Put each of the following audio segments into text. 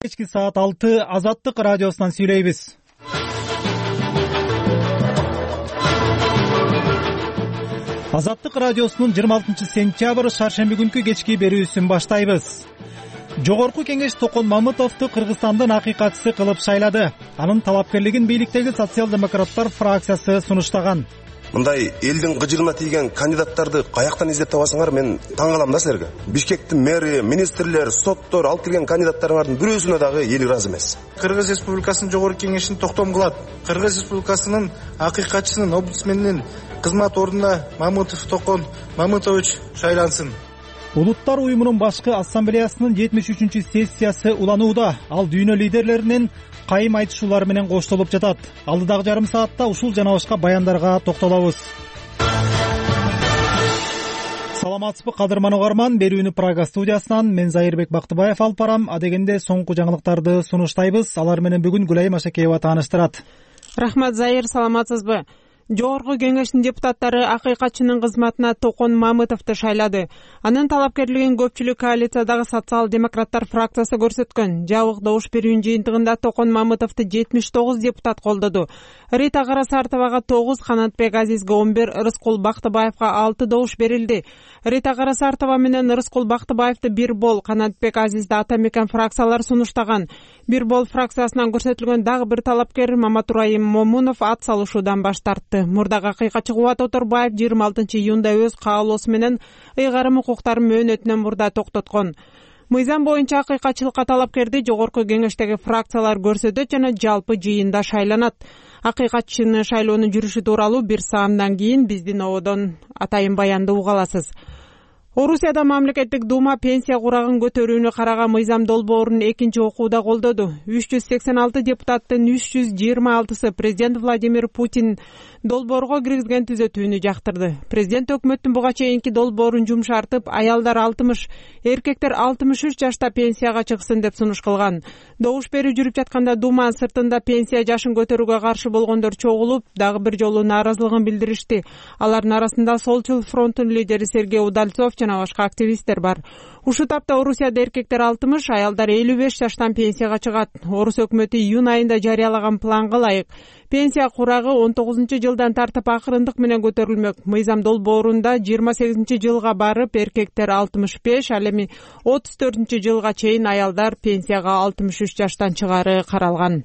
Кечки саат 6 Азаттык радиосунан сүйлөйбүз. Азаттык радиосунун 26-сентябрь шаршемби күнкү кечки берүүсүн баштайбыз. Жогорку кеңеш Токон Мамытовду Кыргызстандын акыйкатчысы кылып шайлады. Анын талапкерлигин бийликтеги социал-демократтар фракциясы сунуштаган. Мындай элдин кыжыгына тийген кандидаттарды каяктан издеп табасыңар, мен таң калам да силерге. Бишкектин мэри, министрлер, соттор алып келген кандидаттарыңардын бирөөсүнө дагы эл ыраазы эмес. Кыргыз Республикасынын жогорку кеңешин токтом кылат. Кыргыз Республикасынын акыйкатчысынын, омбудсменинин кызмат ордуна Мамытов Токон Мамытович шайлансын. Улуттар уюмунун башкы ассамблеясынын 73-сессиясы уланууда. Ал дүйнө лидерлеринин кайым айтышуулары менен коштолуп жатат. Алдыдагы жарым саатта ушул жана башка баяндарга токтолобуз. Саламатсызбы кадырман угарман, берүүнү Прага студиясынан мен Зайырбек Бактыбаев алып барам. Адегенде соңку жаңылыктарды сунуштайбыз. Алар менен бүгүн Гүлайым Ашакеева тааныштырат. Рахмат Зайыр, саламатсызбы? Жогорку кеңештин депутаттары акыйкатчынын кызматына Токон Мамытовду шайлады. Анын талапкерлигин көпчүлүк коалициядагы социал-демократтар фракциясы көрсөткөн. Жабык добуш берүүнүн жыйынтыгында Токон Мамытовду 79 депутат колдоду. Рита Карасартовага 9, Канатбек Азизге 11, Рыскул Бактыбаевга 6 добуш берилди. Рита Карасартова менен Рыскул Бактыбаевди бир бол, Канатбек Азизди Ата Мекен фракциялар сунуштаган. Бир бол фракциясынан көрсөтүлгөн дагы бир талапкер Маматурайым Момунов ат салышуудан баш тартты. Мурдагы акыйкатчы Кубат Оторбаев 26-июнда өз каалоосу менен ыйгарым укуктарын мөөнөтүнөн мурда токтоткон. Мыйзам боюнча акыйкатчылыкка талапкерди жогорку кеңештеги фракциялар көрсөтөт жана жалпы жыйында шайланат. Акыйкатчыны шайлоонун жүрүшү тууралуу бир саамдан кийин биздин ободон атайын баянды уга аласыз. Орусияда мамлекеттик дума пенсия курагын көтөрүүнү караган мыйзам долбоорун экинчи окууда колдоду. 386 депутаттын 326-сы президент Владимир Путин долбоорго киргизген түзөтүүнү жактырды. Президент өкмөттүн буга чейинки долбоорун жумшартып, аялдар 60, эркектер 63 жашта пенсияга чыксын деп сунуш кылган. Добуш берүү жүрүп жатканда Думанын сыртында пенсия жашын көтөрүүгө каршы болгондор чогулуп, дагы бир жолу нааразылыгын билдиришти. Алардын арасында Солчул фронтунун лидери Сергей Удальцов жана башка активисттер бар. Ушул тапта Орусияда эркектер 60, аялдар 55 жаштан пенсияга чыгат. Орус өкмөтү июнь айында жарыялаган планга ылайык пенсия курагы 19-жылдан тартып акырындык менен көтөрүлмөк. Мыйзам долбоорунда 28-жылга барып эркектер 65, ал эми 34-жылга чейин аялдар пенсияга 63 жаштан чыгары каралган.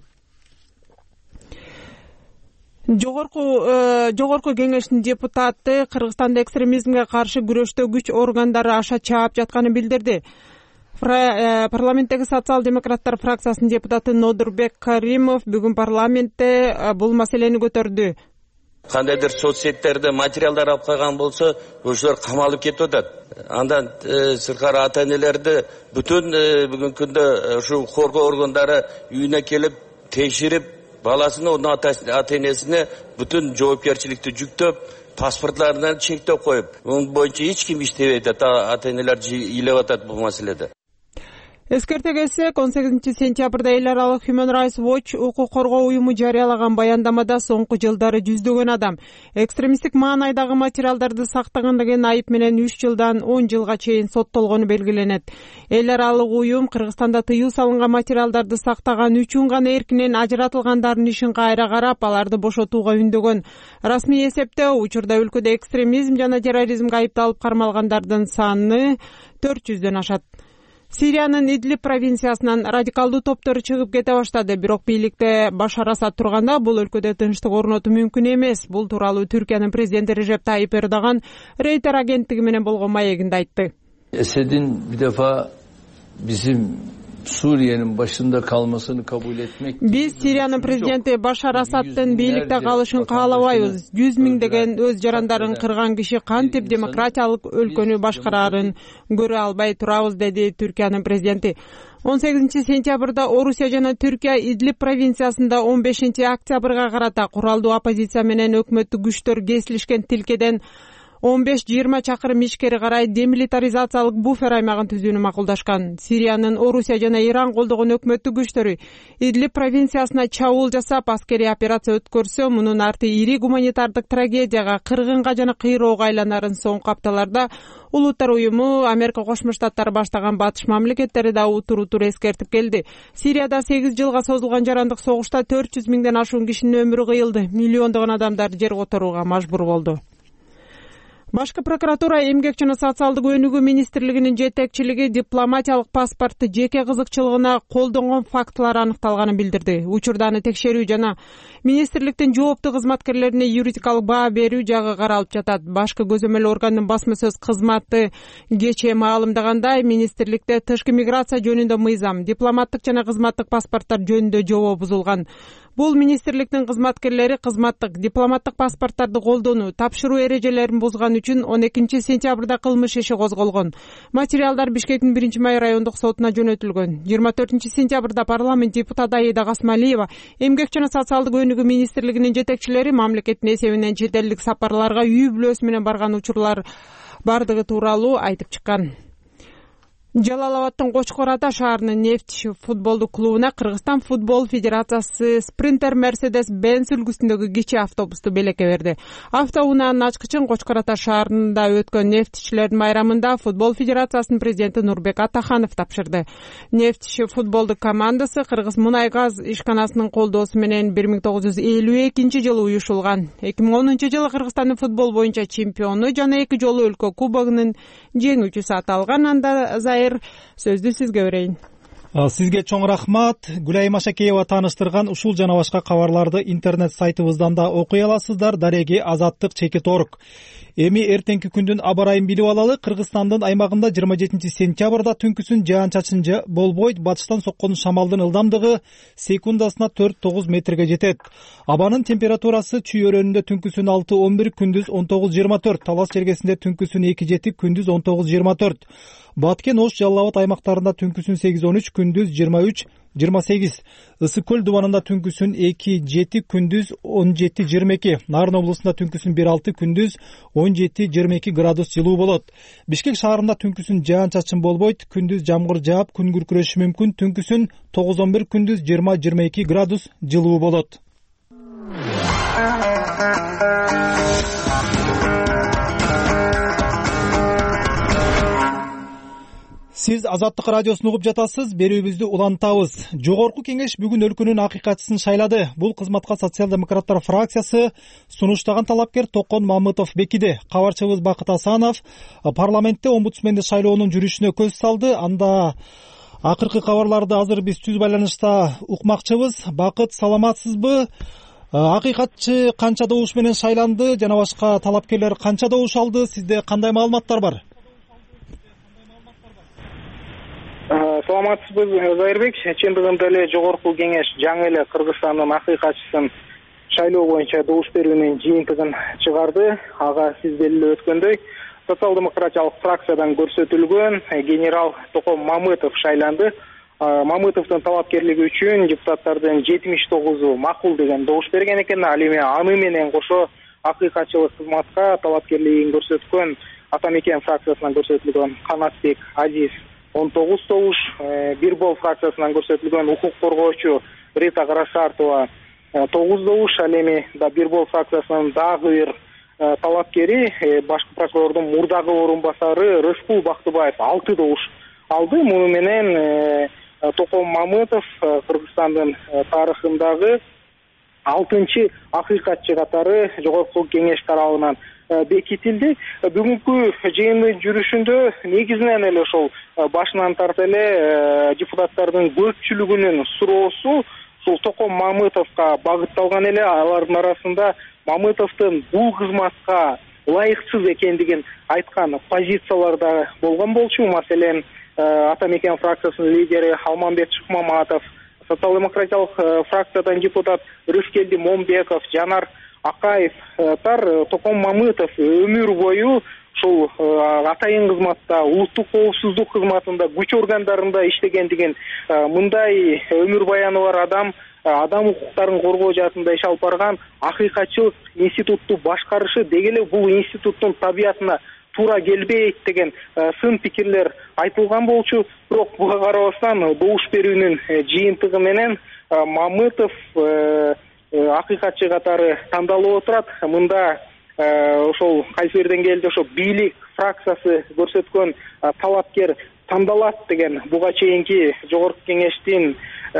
Жогорку кеңештин депутаты Кыргызстанда экстремизмге каршы күрөштө күч органдары аша чаап жатканын билдирди. Парламенттеги социал-демократтар фракциясынын депутаты Нодурбек Каримов бүгүн парламентте бул маселени көтөрдү. Кандайдыр соцсеттерде материалдар алып калган болсо, ошолор камалып кетип атат. Андан сырткары ата-энелерди бүтүн бүгүнкү күндө ушу коргоо органдары үйүнө келип текшерип, баласыны, onun ата-энесине бүтүн жоопкерчиликти жүктөп, паспортларынан чектеп коюп, onun боюнча эч ким иштебейт, ата-энелер ыйлап атат бул маселеде. Эскерте кетсек, 18-сентябрда эл аралык Human Rights Watch укук коргоо уюму жарыялаган баяндамада соңку жылдары жүздөгөн адам экстремисттик маанайдагы материалдарды сактагандыгын айып менен 3 жылдан 10 жылга чейин соттолгону белгиленет. Эл аралык уюм Кыргызстанда тыюу салынган материалдарды сактаган үчүн гана эркинен ажыратылгандардын ишин кайра карап, аларды бошотууга үндөгөн. Расмий эсепте учурда өлкөдө экстремизм жана терроризмге айыпталып кармалгандардын саны 400дөн ашат. Сириянын Идлиб провинциясынан радикалдуу топтору чыгып кете баштады, бирок бийликте Башар Асад турганда бул өлкөдө тынчтык орнотуу мүмкүн эмес. Бул тууралуу Түркиянын президенти Режеп Тайип Эрдоган Рейтер агенттиги менен болгон маегинде айтты. Esed'in bir defa bizim Suriye'nin başında kalmasını kabul etmek. Биз Сириянын президенти Башар Асадтын бийликте калышын каалабайбыз. 100 миңдеген өз жарандарын кырган киши кантип демократиялык өлкөнү башкарарын көрө албай турабыз, деди Түркиянын президенти. 18-сентябрда Орусия жана Түркия Идлиб провинциясында 15-октябрга карата куралдуу оппозиция менен өкмөттүк күчтөр кесилишкен тилкеден 15-20 чакырым ишкери карай демилитаризациялык буфер аймагын түзүүнү макулдашкан. Сириянын Орусия жана Иран колдогон өкмөттүк күчтөрү Идлиб провинциясына чабуул жасап, аскерий операция өткөрсө, мунун арты ири гуманитардык трагедияга, кыргынга жана кыйроого айланарын соңку апталарда Улуттар уюму Америка Кошмо Штаттары баштаган батыш мамлекеттери да утур эскертип келди. Сирияда 8 жылга созулган жарандык согушта 400 миңден ашуун кишинин өмүрү кыйылды. Миллиондогон адамдар жер которууга мажбур болду. Башкы прокуратура Эмгек жана социалдык өнүгүү министрлигинин жетекчилиги дипломатиялык паспортты жеке кызыкчылыгына колдонгон фактылар аныкталганын билдирди. Учурда аны текшерүү жана министрликтин жооптуу кызматкерлерине юридикалык баа берүү жагы каралып жатат. Башкы көзөмөл органдын басма сөз кызматы кечээ маалымдагандай, министрликте тышкы миграция жөнүндө мыйзам, дипломаттык жана кызматтык паспорттор жөнүндө жобо бузулган. Бул министрликтин кызматкерлери кызматтык, дипломаттык паспорттарды колдонуу, тапшыруу эрежелерин бузган үчүн 12 сентябрда кылмыш иши козголгон. Материалдар Бишкектин 1-Май райондук сотуна жөнөтүлгөн. 24 сентябрда парламент депутаты Аида Касмалиева Эмгек жана социалдык өнүгүү министрлигинин жетекчилери мамлекеттин эсебинен чет элдик сапарларга үй бүлөсү менен барган учурлар бардыгы тууралуу айтып чыккан. Жалал-Абадтын Кочкор Ата шаарынын Нефть футболдук клубуна Кыргызстан футбол федерациясы спринтер Mercedes-Benz үлгүсүндөгү кичи автобусту белекке берди. Автоунаанын ачкычын Кочкор Ата шаарында өткөн нефтчилердин майрамында футбол федерациясынын президенти Нурбек Атаханов тапшырды. Нефть футболдук командасы Кыргыз мунай газ ишканасынын колдоосу менен 1952-жылы уюшулган. 2010-жылы Кыргызстандын футбол боюнча чемпиону жана 2 жолу өлкө кубогунун жеңүүчүсү аталган. Анда сөздү сизге берейин. Сизге чоң рахмат. Гүлайым Ашакеева тааныштырган ушул жана башка кабарларды интернет сайтыбыздан да окуй аласыздар. Дареги Азаттык _org. Эми эртеңки күндүн аба ырайын билип алалы. Кыргызстандын аймагында 27 сентябрда түнкүсүн жаан-чачын болбойт. Батыштан соккон шамалдын ылдамдыгы секундасына 4-9 метрге жетет. Абанын температурасы Чүй өрөөнүндө түнкүсүн 6-11, күндүз 19-24, Талас жергесинде түнкүсүн 2-7, күндүз 19-24. Баткен, Ош, Жалал-Абад аймактарында түнкүсүн 8-13, күндүз 23-28. Ысык көл дубанында түнкүсүн 2-7, күндүз 17-22. Нарын облусунда түнкүсүн 1-6, күндүз 17-22 градус жылуу болот. Бишкек шаарында түнкүсүн жаан-чачын болбойт, күндүз жамгыр жаап, күн күркүрөшү мүмкүн. Түнкүсүн 9-11, күндүз 20-22 градус жылуу болот. Сиз Азаттык радиосун угуп жатасыз. Берүүбүздү улантабыз. Жогорку кеңеш бүгүн өлкөнүн акыйкатчысын шайлады. Бул кызматка социал-демократтар фракциясы сунуштаган талапкер Токон Мамытов бекиди. Кабарчыбыз Бакыт Асанов парламентте омбудсменди шайлоонун жүрүшүнө көз салды. Анда акыркы кабарларды азыр биз түз байланышта укмакчыбыз. Бакыт, саламатсызбы? Акыйкатчы канча добуш менен шайланды жана башка талапкерлер канча добуш алды? Сизде кандай маалыматтар бар? Саламатсызбы, Зайырбек. Чындыгында эле жогорку кеңеш жаңы эле Кыргызстандын акыйкатчысын шайлоо боюнча добуш берүүнүн жыйынтыгын чыгарды. Ага сиз белгилеп өткөндөй, социал-демократиялык фракциядан көрсөтүлгөн генерал Токон Мамытов шайланды. Мамытовдун талапкерлиги үчүн депутаттардын 79-у макул деген добуш берген экен. Ал эми аны менен кошо акыйкатчылык кызматка талапкерлигин көрсөткөн Атамекен фракциясынан көрсөтүлгөн Канатбек Азиз 19 добуш, Бир бол фракциясынан көрсөтүлгөн укук коргоочу Рита Карашартова 9 добуш, ал эми да Бир бол фракциясынын дагы бир талапкери башкы прокурордун мурдагы орун басары Рыскул Бактыбаев 6 добуш алды. Муну менен Токон Мамытов Кыргызстандын тарыхындагы 6-чы акыйкатчы катары жогорку кеңеш тарабынан бекитилди. Бүгүнкү жыйындын жүрүшүндө негизинен эле ошол башынан тарта эле депутаттардын көпчүлүгүнүн суроосу ушул Токон Мамытовго багытталган эле. Алардын арасында Мамытовдун бул кызматка ылайыксыз экендигин айткан позициялар да болгон болчу. Маселен, Атамекен фракциясынын лидери Алмамбет Шыкмаматов, социал-демократиялык фракциядан депутат Рыскелди Момбеков, Жанар Акаевтар Токон Мамытов өмүр бою ушул атайын кызматта, улуттук коопсуздук кызматында, күч органдарында иштегендигин, мындай өмүр баяны бар адам укуктарын коргоо жаатында иш алып барган акыйкатчылык институтту башкарышы деги эле бул институттун табиятына туура келбейт деген сын пикирлер айтылган болчу. Бирок буга карабастан добуш берүүнүн жыйынтыгы менен Мамытов акыйкатчы катары тандалып отурат. Мында ошол кайсы бир деңгээлде ошо бийлик фракциясы көрсөткөн талапкер тандалат деген буга чейинки жогорку кеңештин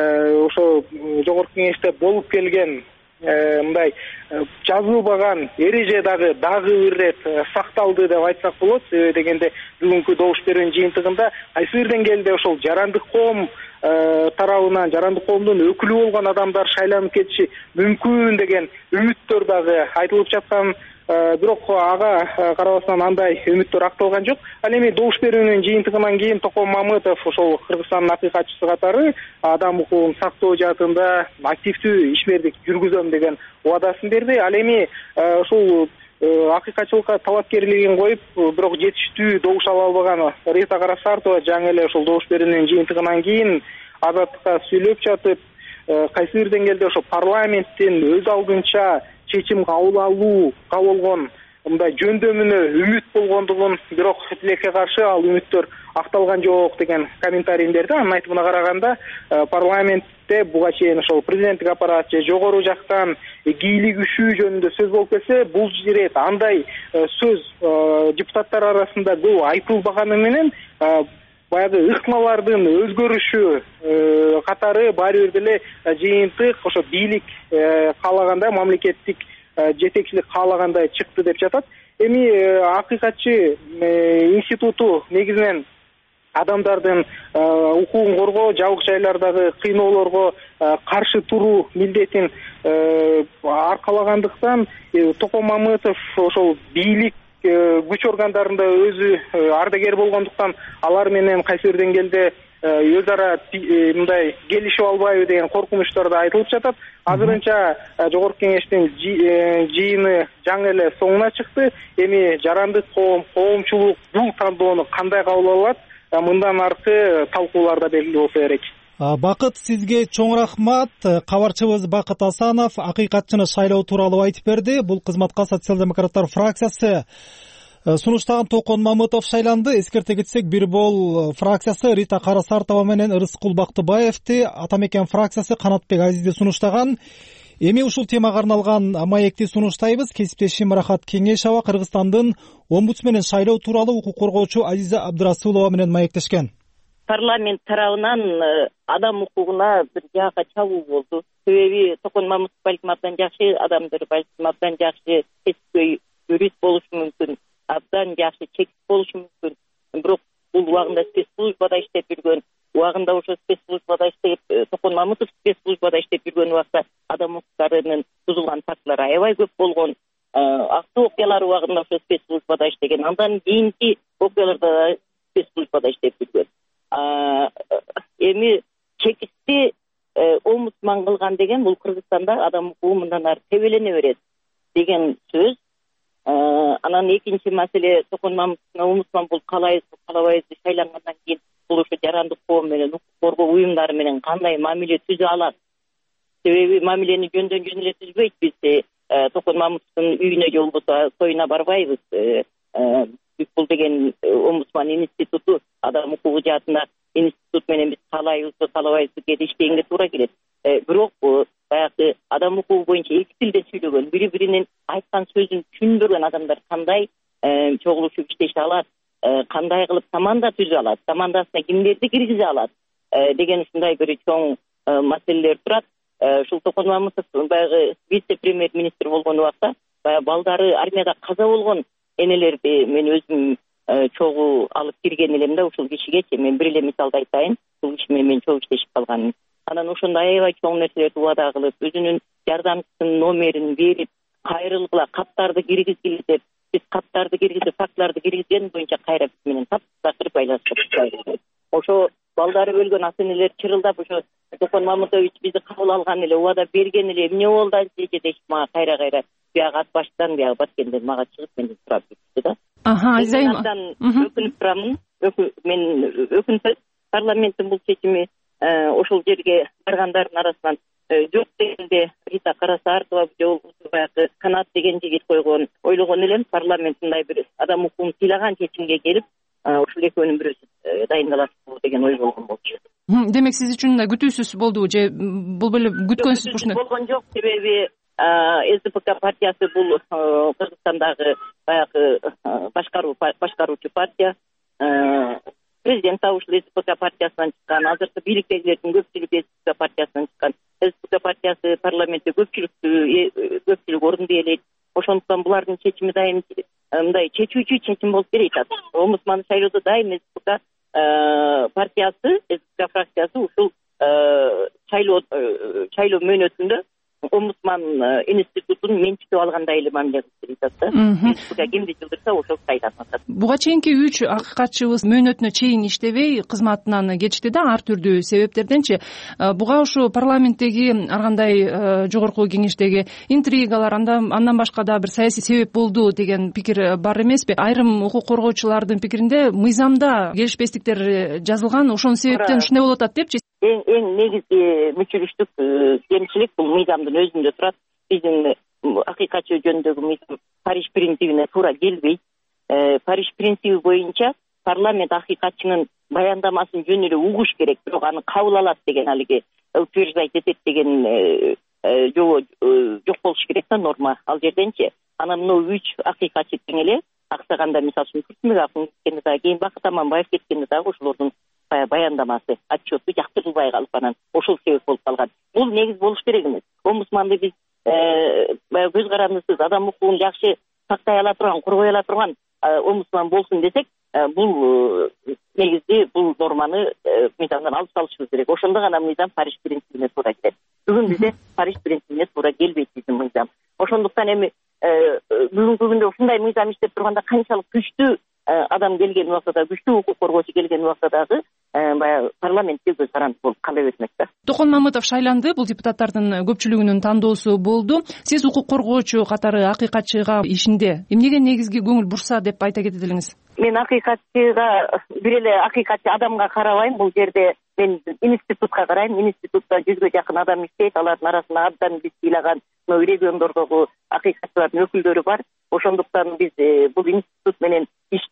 ошо жогорку кеңеште болуп келген мындай жазылбаган эреже дагы бир ирет сакталды деп айтсак болот. Себеби дегенде бүгүнкү добуш берүүнүн жыйынтыгында кайсы бир деңгээлде ошол жарандык коом тарабынан жарандык коомдун өкүлү болгон адамдар шайланып кетиши мүмкүн деген үмүттөр дагы айтылып жаткан. Бирок ага карабастан андай үмүттөр акталган жок. Ал эми добуш берүүнүн жыйынтыгынан кийин Токон Мамытов ошол Кыргызстандын акыйкатчысы катары адам укугун сактоо жаатында активдүү ишмердик жүргүзөм деген убадасын берди. Ал эми ушул акыйкатчылыкка талапкерлигин коюп, бирок жетиштүү добуш ала албаган Рита Карасартова жаңы эле ошол добуш берүүнүн жыйынтыгынан кийин Азаттыкка сүйлөп жатып, кайсы бир деңгээлде ошо парламенттин өз алдынча чечим кабыл алууга болгон мындай жөндөмүнө үмүт болгондугун, бирок тилекке каршы ал үмүттөр акталган жок деген комментарийин берди. Анын айтымына караганда, парламентте буга чейин ошол президенттик аппарат же жогору жактан кийлигишүү жөнүндө сөз болуп келсе, бул ирет андай сөз депутаттар арасында көп айтылбаганы менен баягы ыкмалардын өзгөрүшү катары баары бир деле жыйынтык ошо бийлик каалагандай, мамлекеттик жетекчилик каалагандай чыкты деп жатат. Эми акыйкатчы институту негизинен адамдардын укугун коргоо, жабык жайлардагы кыйноолорго каршы туруу милдетин аркалагандыктан Токон Мамытов ошол бийлик күч органдарында өзү ардагер болгондуктан алар менен кайсы бир деңгээлде өз ара мындай келишип албайбы деген коркунучтор да айтылып жатат. Азырынча жогорку кеңештин жыйыны жаңы эле соңуна чыкты. Эми жарандык коомчулук бул тандоону кандай кабыл алат, мындан аркы талкууларда белгилүү болсо керек. Бакыт, сизге чоң рахмат. Кабарчыбыз Бакыт Асанов акыйкатчыны шайлоо тууралуу айтып берди. Бул кызматка социал-демократтар фракциясы сунуштаган Токон Мамытов шайланды. Эскерте кетсек, бир бол фракциясы Рита Карасартова менен Ырыскул Бактыбаевди, Атамекен фракциясы Канатбек Азизди сунуштаган. Эми ушул темага арналган маекти сунуштайбыз. Кесиптешим Рахат Кеңешова Кыргызстандын омбудсменин шайлоо тууралуу укук коргоочу Азиза Абдырасулова менен маектешкен. Парламент тарабынан адам укугуна бир жака чабуу болду. Себеби Токон Мамытов балким абдан жакшы адамдар, балким абдан жакшы кесипкөй юрист болушу мүмкүн, абдан жакшы чекит болушу мүмкүн. Бирок бул убагында спецслужбада иштеп жүргөн, убагында ошо спецслужбада иштеп, Токон Мамытов спецслужбада иштеп жүргөн убакта адам укуктарынын бузулган фактылары аябай көп болгон. Актуу окуялар убагында ошо спецслужбада иштеген, андан кийинки окуяларда спецслужбада иштеп жүргөн. Эми чекитти омбудсман кылган деген бул Кыргызстанда адам укугу мындан ары тебелене берет деген сөз. Анан экинчи маселе, Токон Мамытовдун омбудсман болуп калабайбызбы шайлангандан кийин бул ошо жарандык коом менен укук коргоо уюмдары менен кандай мамиле түзө алат? Себеби мамилени жөндөн жөн эле түзбөйт. Биз Токон Мамытовдун үйүнө же болбосо тоюна барбайбыз. Бул деген омбудсман институту, адам укугу жаатында институт менен биз каалайбызбы, каалабайбызбы кээде иштегенге туура келет. Бирок баягы адам укугу боюнча эки тилде сүйлөгөн, бири-биринин айткан сөзүн түшүндүргөн адамдар кандай чогулушуп иштеше алат, кандай кылып команда түзө алат, командасына кимдерди киргизе алат деген ушундай бир чоң маселелер турат. Ушул Токон Мамытов баягы вице-премьер-министр болгон убакта баягы балдары армияда каза болгон энелерди мен өзүм чогуу алып кирген элем да ушул кишигечи. Мен бир эле мисалды айтайын. Бул киши менен мен чогуу иштешип калганым. Анан ошондой аябай чоң нерселерди убада кылып, өзүнүн жардамчысынын номерин берип, кайрылгыла каттарды киргизгиле деп, биз каттарды киргизип, фактыларды киргизген боюнча кайра биз менен таптакыр байлашып, ошо балдары өлгөн ата энелер чырылдап, ошо Токон Мамытович бизди кабыл алган эле, убада берген эле, эмне болду эже дешип мага кайра биягы ат баштан биягы Баткенден мага чыгып менден сурап кетти да. Азайым. Өкүнүп турамын. Мен өкүнсөз парламенттин бул чечими ошол жерге баргандардын арасынан жок дегенде Рита Карасартова же болбосо баягы Канат деген жигит койгон. Ойлогон элем парламент мындай бир адам укугун сыйлаган чечимге келип, ушул экөөнүн бирөөсү дайындалат деген ой болгон болчу. Демек сиз үчүн да күтүүсүз болду же бул беле күткөнсүз ушуну? Болгон жок, себеби СДПК партиясы бул Кыргызстандагы баягы башкаруучу партия. Президент да ушул СДПК партиясынан чыккан, азыркы бийликтегилердин көпчүлүгү СДПК партиясынан чыккан. СДПК партиясы парламентте көпчүлүк орунду ээлейт. Ошондуктан булардын чечими дайым мындай чечүүчү чечим болуп келет. Омбудсманды шайлоодо дайым СДПК партиясы, СДПК фракциясы ушул шайлоо мөөнөтүндө омбудсман институтун менчиктеп алгандай эле мамиле кылып келет да. СДПК кимди жылдырса ошол шайланып атат. Буга чейинки 3 акыйкатчыбыз мөөнөтүнө чейин иштебей кызматынан кечти да ар түрдүү себептерденчи. Буга ушу парламенттеги ар кандай жогорку кеңештеги интригалар, андан башка да бир саясий себеп болду деген пикир бар эмеспи? Айрым укук коргоочулардын пикиринде мыйзамда келишпестиктер жазылган, ошонун себептен ушундай болуп атат депчи. Эң негизги мүчүлүштүк кемчилик бул мыйзамдын өзүндө турат. Биздин акыйкатчы жөнүндөгү мыйзам Париж принцибине туура келбейт. Париж принциби боюнча парламент акыйкатчынын баяндамасын жөн эле угуш керек, бирок аны кабыл алат деген алиги утверждать этет деген жок болуш керек да норма ал жерденчи. Анан мына 3 акыйкатчы тең эле аксаганда, мисалы үчүн Күртмүк акын кеткенде дагы, кийин Бакыт Аманбаев кеткенде дагы ошолордун баяндамасы, отчету жактырылбай калып анан ошол себеп болуп калган. Бул негиз болуш керек эмес. Омбудсманды биз көз карандысыз, адам укугун жакшы сактай ала турган, коргой ала турган омбудсман болсун десек, бул негизи бул норманы мыйзамдан алып салышыбыз керек. Ошондо гана мыйзам Париж принцибине туура келет. Бүгүн бизде Париж принцибине туура келбейт биздин мыйзам. Ошондуктан эми бүгүнкү күндө ушундай мыйзам иштеп турганда канчалык күчтүү адам келген убакта, күчтүү укук коргоочу келген убакта дагы баягы парламентте көз каранды болуп кала бермек да. Токон Мамытов шайланды, бул депутаттардын көпчүлүгүнүн тандоосу болду. Сиз укук коргоочу катары акыйкатчыга ишинде эмнеге негизги көңүл бурса деп айта кетет элеңиз? Мен акыйкатчыга бир эле акыйкатчы адамга карабайм. Бул жерде мен институтка карайм. Институтта 100гө жакын адам иштейт. Алардын арасында абдан биз ыйлаган региондордогу акыйкатчылардын өкүлдөрү бар. Ошондуктан биз бул институт менен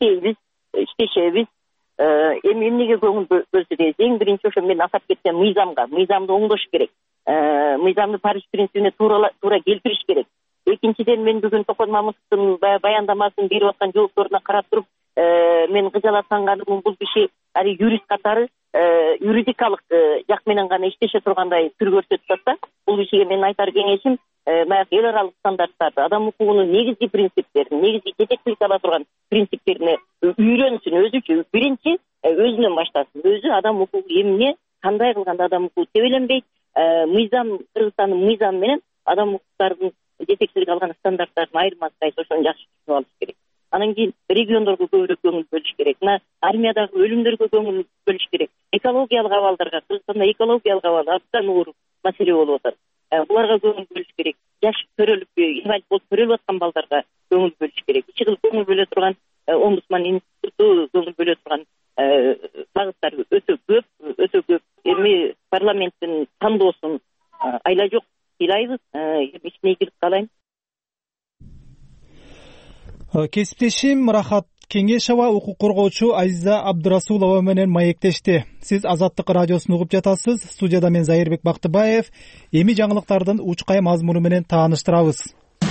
иштешебиз. Эми эмнеге көңүл бөлсө дейбиз? Эң биринчи ошо мен атап кеткен мыйзамды оңдош керек. Мыйзамды Париж принцибине туура келтириш керек. Экинчиден, мен бүгүн Токон Мамытовдун баяндамасын берип аткан жоопторуна карап туруп, мен кыжалатанганым, бул киши юрист катары юридикалык жак менен гана иштеше тургандай түр көрсөтүп атат. Бул кишиге мен айтар кеңешим, баягы эл аралык стандарттарды, адам укугунун негизги принциптерин, негизги жетекчилик ала турган принциптерине үйрөнсүн өзүчү. Биринчи өзүнөн баштасын. Өзү адам укугу эмне, кандай кылганда адам укугу тебеленбейт, мыйзам, Кыргызстандын мыйзамы менен адам укуктардын жетекчилик алган стандарттардын айырмасы кайсы, ошону жакшы түшүнүп алыш керек. Анан кийин региондорго көбүрөөк көңүл бөлүш керек. Мына армиядагы өлүмдөргө көңүл бөлүш керек. Экологиялык абалдарга, Кыргызстанда экологиялык абал абдан оор маселе болуп атат. Буларга көңүл бөлүш керек. Жаш төрөлүп, инвалид болуп төрөлүп аткан балдарга көңүл бөлүш керек. Ичи кылып көңүл бөлө турган омбудсман институту көңүл бөлө турган багыттар өтө көп. Эми парламенттин тандоосун айла жок ыйлайбыз. Ичине кирип калайын. Кесиптешим Рахат Кеңешова укук коргоочу Азиза Абдырасулова менен маектешти. Сиз Азаттык радиосун угуп жатасыз. Студияда мен Зайырбек Бактыбаев. Эми жаңылыктардын учкай мазмуну менен тааныштырабыз.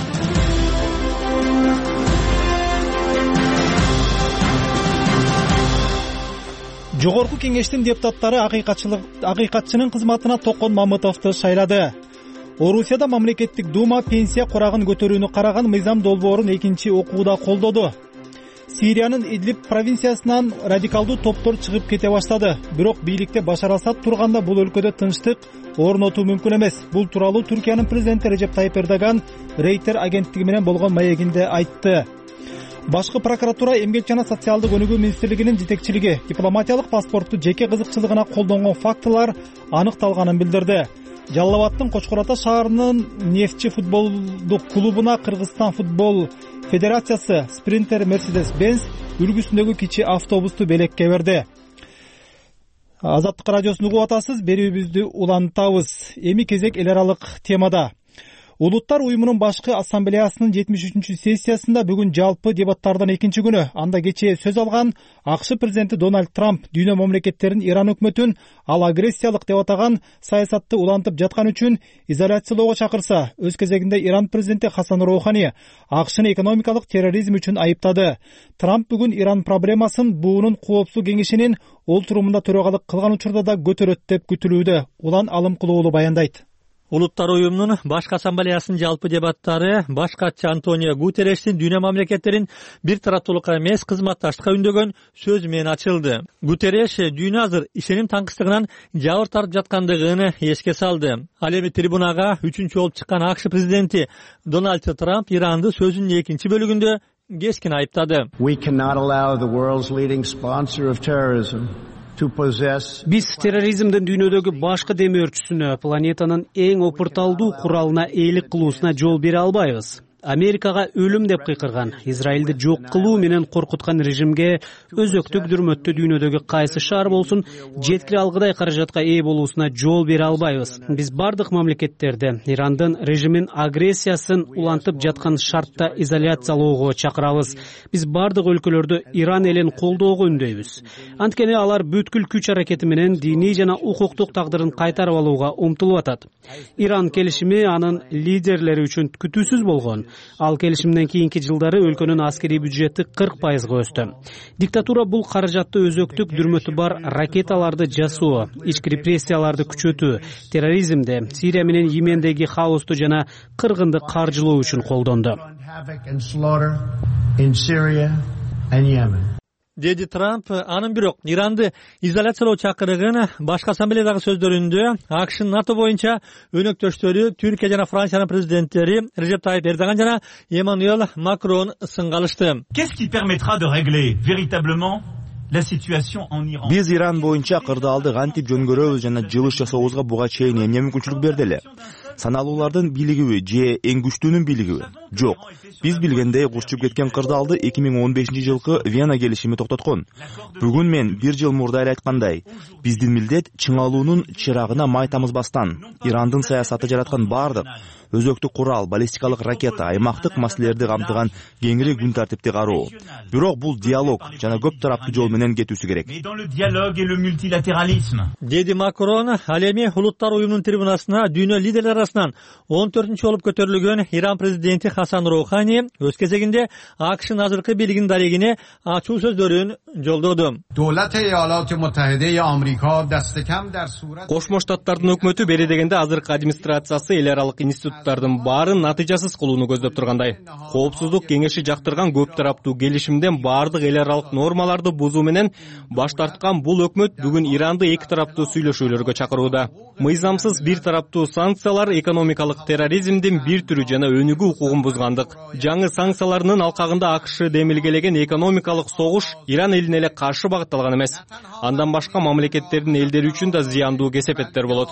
Жогорку кеңештин депутаттары акыйкатчынын кызматына Токон Мамытовду шайлады. Орусияда мамлекеттик дума пенсия курагын көтөрүүнү караган мыйзам долбоорун экинчи окууда колдоду. Сириянын Идлиб провинциясынан радикалдуу топтор чыгып кете баштады. Бирок бийликте Башар Асад турганда бул өлкөдө тынчтык орнотуу мүмкүн эмес. Бул тууралуу Түркиянын президенти Режеп Тайип Эрдоган Рейтер агенттиги менен болгон маегинде айтты. Башкы прокуратура эмгек жана социалдык өнүгүү министрлигинин жетекчилиги дипломатиялык паспортту жеке кызыкчылыгына колдонгон фактылар аныкталганын билдирди. Жалал Абадтын Кочкор Ата шаарынын Нефтчи футболдук клубуна Кыргызстан футбол федерациясы спринтер Mercedes-Benz үлгүсүндөгү кичи автобусту белекке берди. Азаттык радиосун угуп атасыз, берүүбүздү улантабыз. Эми кезек эл аралык темада. Улуттар уюмунун башкы ассамблеясынын 73-сессиясында бүгүн жалпы дебаттардын экинчи күнү. Анда кечээ сөз алган АКШ президенти Дональд Трамп дүйнө мамлекеттерин Иран өкмөтүн ал агрессиялык деп атаган саясатты улантып жаткан үчүн изоляциялоого чакырса, өз кезегинде Иран президенти Хасан Роухани АКШны экономикалык терроризм үчүн айыптады. Трамп бүгүн Иран проблемасын буунун коопсуздук кеңешинин олтурумунда төрагалык кылган учурда да көтөрөт деп күтүлүүдө. Улан Алымкулуу уулу баяндайт. Улуттар уюмунун башкы ассамблеясынын жалпы дебаттары баш катчы Антонио Гутеррештин дүйнө мамлекеттерин бир тараптуулукка эмес кызматташтыкка үндөгөн сөзү менен ачылды. Гутерреш дүйнө азыр ишеним таңкыстыгынан жабыр тартып жаткандыгын эске салды. Ал эми трибунага 3-чү болуп чыккан АКШ президенти Дональд Трамп Иранды сөзүнүн экинчи бөлүгүндө кескин айыптады. Биз терроризмдин дүйнөдөгү башкы демөөрчүсүнө, планетанын эң опурталдуу куралына ээлик кылуусуна жол бере албайбыз. Америкага өлүм деп кыйкырган, Израилди жок кылуу менен коркуткан режимге өзөктүк дүрмөттө дүйнөдөгү кайсы шаар болсун жеткире алгыдай каражатка ээ болуусуна жол бере албайбыз. Биз бардык мамлекеттерди Ирандын режимин агрессиясын улантып жаткан шартта изоляциялоого чакырабыз. Биз бардык өлкөлөрдө Иран элин колдоого үндөйбүз. Анткени алар бүткүл күч аракети менен диний жана укуктук тагдырын кайтарып алууга умтулуп атат. Иран келишими анын лидерлери үчүн күтүүсүз болгон. Ал келишимден кийинки жылдары өлкөнүн аскерий бюджети 40%га өстү. Диктатура бул каражатты өзөктүк дүрмөтү бар ракеталарды жасоо, ички репрессияларды күчөтүү, терроризмди, Сирия менен Йемендеги хаосту жана кыргынды каржылоо үчүн колдонду. Деди Трамп, анын бирок Иранды изоляциялоо чакырыгын башкы ассамблеядагы сөздөрүндө АКШнын НАТО боюнча өнөктөштөрү Түркия жана Франциянын президенттери Режеп Тайип Эрдоган жана Эммануэль Макрон сынга алышты. Биз Иран боюнча кырдаалды кантип жөнгөрөбүз жана жылыш жасообузга буга чейин эмне мүмкүнчүлүк берди эле? Саналуулардын бийлигиби же эң күчтүүнүн бийлигиби? Жок. Биз билгендей курчуп кеткен кырдаалды 2015-жылкы Вена келишими токтоткон. Бүгүн мен бир жыл мурда эле айткандай, биздин милдет чыңалуунун чырагына май тамызбастан Ирандын саясаты жараткан бардык өзөктүк курал, баллистикалык ракета, аймактык маселелерди камтыган кеңири күн тартипти кароо. Бирок бул диалог жана көп тараптуу жол менен кетүүсү керек. Деди Макрон, ал эми улуттар уюмунун трибунасына дүйнө лидерлери арасынан 14-чү болуп көтөрүлгөн Иран президенти Хасан Роухани өз кезегинде АКШнын азыркы бийлигинин дарегине ачуу сөздөрүн жолдоду. Кошмо Штаттардын өкмөтү бери дегенде азыркы администрациясы эл аралык институттардын баарын натыйжасыз кылууну көздөп тургандай. Коопсуздук кеңеши жактырган көп тараптуу келишимден бардык эл аралык нормаларды бузуу менен баш тарткан бул өкмөт бүгүн Иранды эки тараптуу сүйлөшүүлөргө чакырууда. Мыйзамсыз бир тараптуу санкциялар экономикалык терроризмдин бир түрү жана өнүгүү укугун бузгандык. Жаңы санкциялардын алкагында АКШ демилгелеген экономикалык согуш Иран элине эле каршы багытталган эмес. Андан башка мамлекеттердин элдери үчүн да зыяндуу кесепеттер болот.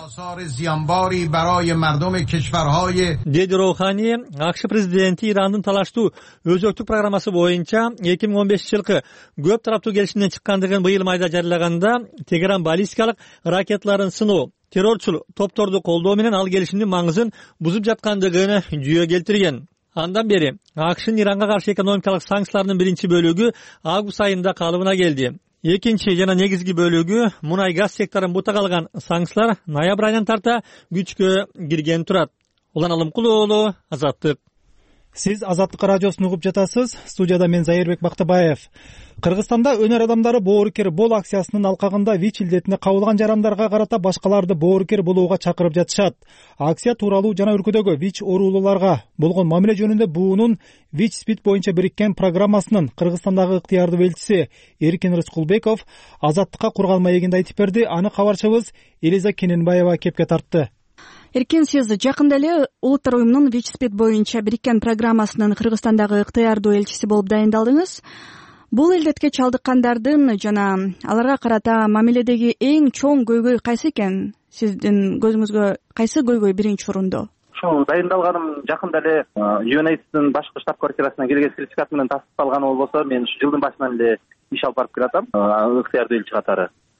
Деди Роухани, АКШ президенти Ирандын талаштуу өзөктүк программасы боюнча 2015-жылкы көп тараптуу келишимден чыккандыгын быйыл майда жарыялаганда Тегеран баллистикалык ракеталарын сыноо, террорчул топторду колдоо менен ал келишимдин маңызын бузуп жаткандыгын жүйө келтирген. Андан бери АКШнын Иранга каршы экономикалык санкцияларынын биринчи бөлүгү август айында калыбына келди. Экинчи жана негизги бөлүгү мунай газ секторун бутак алган санкциялар ноябрь айынан тарта күчкө кирген турат. Улан Алымкулуу уулу, Азаттык. Сиз Азаттык радиосун угуп жатасыз. Студияда мен Зайырбек Бактыбаев. Кыргызстанда өнөр адамдары боорукер бол акциясынын алкагында ВИЧ илдетине кабылган жарандарга карата башкаларды боорукер болууга чакырып жатышат. Акция тууралуу жана өлкөдөгү ВИЧ оорулууларга болгон мамиле жөнүндө буунун ВИЧ-СПИД боюнча бириккен программасынын Кыргызстандагы ыктыярдуу элчиси Эркин Рыскулбеков Азаттыкка курган маегинде айтып берди. Аны кабарчыбыз Элиза Кененбаева кепке тартты. Эркин, сиз жакында эле Улуттар уюмунун ВИЧ-СПИД боюнча бириккен программасынын Кыргызстандагы ыктыярдуу элчиси болуп дайындалдыңыз. Бул илдетке чалдыккандардын жана аларга карата мамиледеги эң чоң көйгөй кайсы экен? Сиздин көзүңүзгө кайсы көйгөй биринчи орунда? Ушул дайындалганым жакында эле UNAIDS'дин башкы штаб-квартирасына келген сертификат менен тастыкталган болбосо, мен ушу жылдын башынан эле иш алып барып келатам ыктыярдуу элчи катары.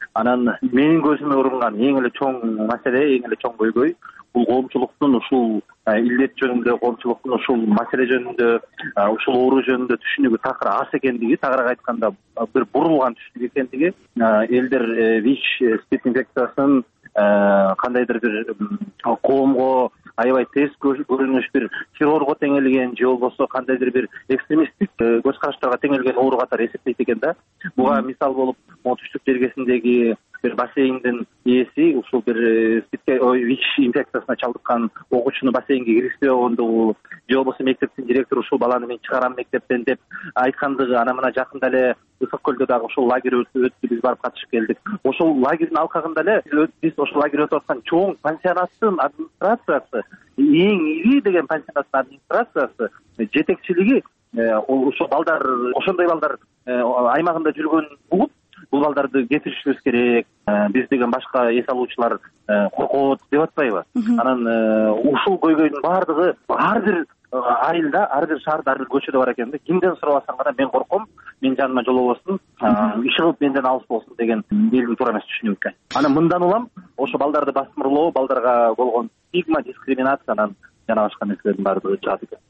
Анан менин көзүмө урунган эң эле чоң маселе, эң эле чоң көйгөй бул коомчулуктун ушул илдет жөнүндө, коомчулуктун ушул маселе жөнүндө, ушул оору жөнүндө түшүнүгү такыр аз экендиги, тагыраак айтканда бир бурулган түшүнүк экендиги, элдер ВИЧ спид инфекциясын кандайдыр бир коомго аябай терс көрүнүш, бир террорго теңелген же болбосо кандайдыр бир экстремисттик көз караштарга теңелген оору катары эсептейт экен да. Буга мисал болуп, Түштүк жергесиндеги бир бассейндин ээси ушул бир ВИЧ инфекциясына чалдыккан окуучуну бассейнге киргизбей койгондугу, же болбосо мектептин директору ушул баланы мен чыгарам мектептен деп айткандыгы. Анан мына жакында эле Ысык көлдө дагы ушул лагерь өттү, биз барып катышып келдик. Ошол лагердин алкагында эле биз ошол лагерь өтүп аткан чоң пансионаттын администрациясы, эң ири деген пансионаттын администрациясы жетекчилиги ошол балдар, ошондой балдар аймагында жүргөнүн угуп, бул балдарды кетиришибиз керек, биз деген башка эс алуучулар коркот деп атпайбы? Анан ушул көйгөйдүн баардыгы ар бир айылда, ар бир шаарда, ар бир көчөдө бар экен да. Кимден сурабасаң гана мен корком, мен жаныма жолобосун, иши кылып менден алыс болсун деген элдин туура эмес түшүнүгү экен. Анан мындан улам ошо балдарды басмырлоо, балдарга болгон стигма, дискриминациянан жана башка нерселердин баардыгы чыгат экен.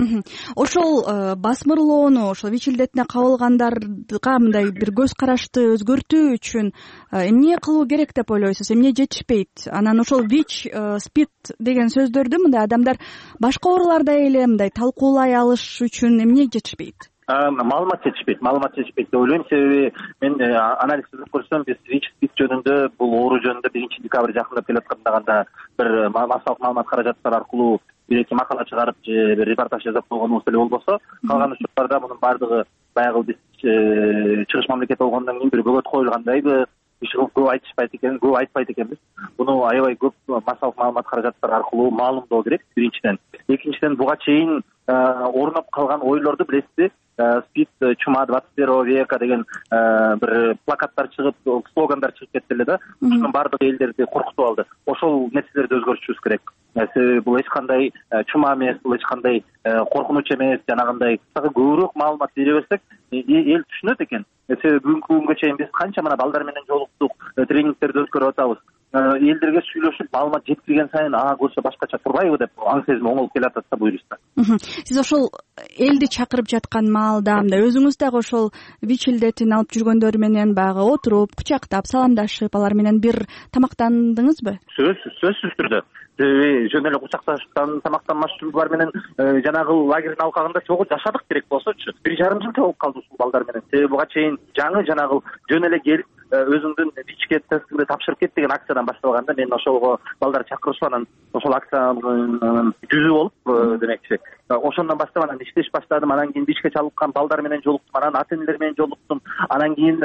Ошол басмырлоону, ошол ВИЧ илдетине кабылгандарга мындай бир көз карашты өзгөртүү үчүн эмне кылуу керек деп ойлойсуз? Эмне жетишпейт? Анан ошол ВИЧ, СПИД деген сөздөрдү мындай адамдар башка ооруларда эле мындай талкуулай алыш үчүн эмне жетишпейт? Маалымат жетишпейт деп ойлойм. Себеби мен анализ түзүп көрсөм, биз ВИЧ СПИД жөнүндө, бул оору жөнүндө 1 декабрь жакындап келаткандагында бир массалык маалымат каражаттары аркылуу бир-эки макала чыгарып же бир репортаж жазып койгонубуз эле болбосо, калган учурларда мунун баардыгы баягы биз чыгыш мамлекет болгондон кийин бир бөгөт коюлгандайбы, иши кылып көп айтпайт экенбиз. Буну аябай көп массалык маалымат каражаттары аркылуу маалымдоо керек, биринчиден. Экинчиден, буга чейин орноп калган ойлорду билесизби? СПИД чума 21 века деген бир плакаттар чыгып, слогандар чыгып кетти эле да. Ушунун баардыгы элдерди коркутуп алды. Ошол нерселерди өзгөртүшүбүз керек. Себеби бул эч кандай чума эмес, бул эч кандай коркунуч эмес, жанагындай көбүрөөк маалымат бере берсек, эл түшүнөт экен. Себеби бүгүнкү күнгө чейин биз канча мына балдар менен жолуктук, тренингтерди өткөрүп атабыз. Элдерге сүйлөшүп, маалымат жеткирген сайын көрсө башкача турбайбы деп аң сезим оңолуп келатат да буюрса. Сиз ошол элди чакырып жаткан маалда мындай өзүңүз дагы ошол ВИЧ илдетин алып жүргөндөр менен баягы отуруп, кучактап, саламдашып, алар менен бир тамактандыңызбы? Сөзсүз түрдө. Жөн эле кучакташып тамактанмашчылар менен жанагы лагердин алкагында чогуу жашадык керек болсочу. 1,5 жыл болуп калды ушул балдар менен. Себеби буга чейин жаңы жанагы жөн эле келип өзүңдүн ВИЧке тестиңди тапшырып кет деген акциядан башталганда, мен ошого балдар чакырышып, анан ошол акциянын жүзү болуп, демекчи, ошондон баштап анан иштеш баштадым. Анан кийин ВИЧке чалдыккан балдар менен жолуктум, анан ата-энелер менен жолуктум. Анан кийин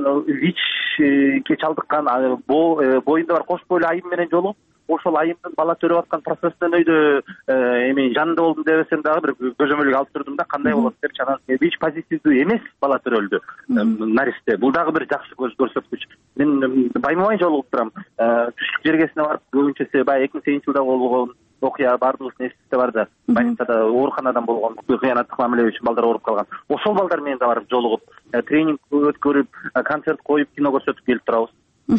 ВИЧке чалдыккан боюнда бар кош бойлуу айым менен жолугуп, ошол айымдын бала төрөп аткан процесстен өйдө эми жанында болдум дебесем дагы бир көзөмөлгө алып турдум да, кандай болот депчи. Анан ВИЧ позитивдүү эмес бала төрөлдү, наристе. Бул дагы бир жакшы көрсөткүч. Мен байма-бай жолугуп турам. Түштүк жергесине барып, көбүнчөсү баягы 2008 жылда болгон окуя баардыгыбыздын эсибизде бар да. Больницада, ооруканадан болгон кыянаттык мамиле үчүн балдар ооруп калган. Ошол балдар менен да барып жолугуп, тренинг өткөрүп, концерт коюп, кино көрсөтүп келип турабыз.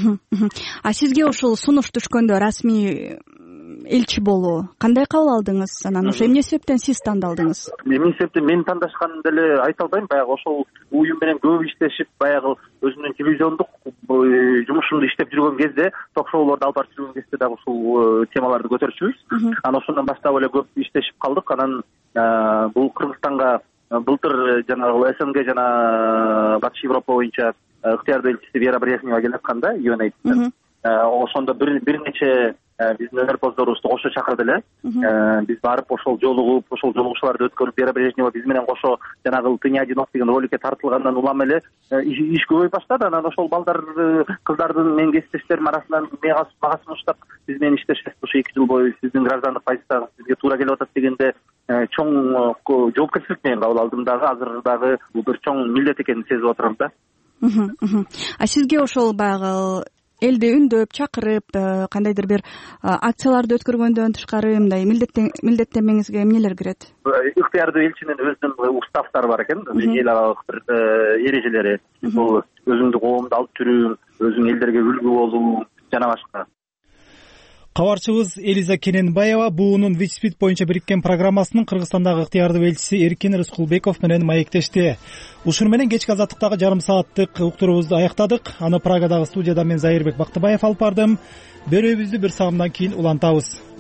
А сизге ушул сунуш түшкөндө расмий элчи болуу кандай кабыл алдыңыз? Анан ошо эмне себептен сиз тандалдыңыз? Эмне себептен мени тандашканымды деле айта албайм. Баягы ошол уюм менен көп иштешип, баягы өзүмдүн телевизиондук жумушумду иштеп жүргөн кезде, ток-шоулорду алып барып жүргөн кезде дагы ушул темаларды көтөрчүбүз. Анан ошондон баштап эле көп иштешип калдык. Анан бул Кыргызстанга былтыр жанагы СНГ жана Батыш Европа боюнча ыктыярдуу элчиси Вера Брежнева келатканда, UNAIDS, ошондо бир нече биздин өнөрпоздорубузду кошо чакырды эле. Биз барып ошол жолугуп, ошол жолугушууларды өткөрүп, Вера Брежнева биз менен кошо жанагы «Ты не одинок» деген роликке тартылгандан улам эле иш көбөйүп баштады. Анан ошол балдар, кыздардын менин кесиптештерим арасынан мага сунуштап, биз менен иштешет, ушу 2 жыл бою сиздин граждандык позицияңыз бизге туура келип атат дегенде чоң жоопкерчилик менен кабыл алдым дагы. Азыр дагы бул бир чоң милдет экенин сезип отурам да. А сизге ошол баягы элди үндөп чакырып кандайдыр бир акцияларды өткөргөндөн тышкары мындай милдеттенмеңизге эмнелер кирет? Ыктыярдуу элчинин өзүнүн уставтары бар экен, эл аралык бир эрежелери. Бул өзүңдү коомдо алып жүрүү, өзүң элдерге үлгү болуу жана башка. Кабарчыбыз Элиза Кененбаева буунун ВИЧ-СПИД боюнча бириккен программасынын Кыргызстандагы ыктыярдуу элчиси Эркин Рыскулбеков менен маектешти. Ушуну менен кечки азаттыктагы жарым сааттык уктуруубузду аяктадык. Аны Прагадагы студияда мен Зайырбек Бактыбаев алып бардым. Берүүбүздү бир саамдан кийин улантабыз.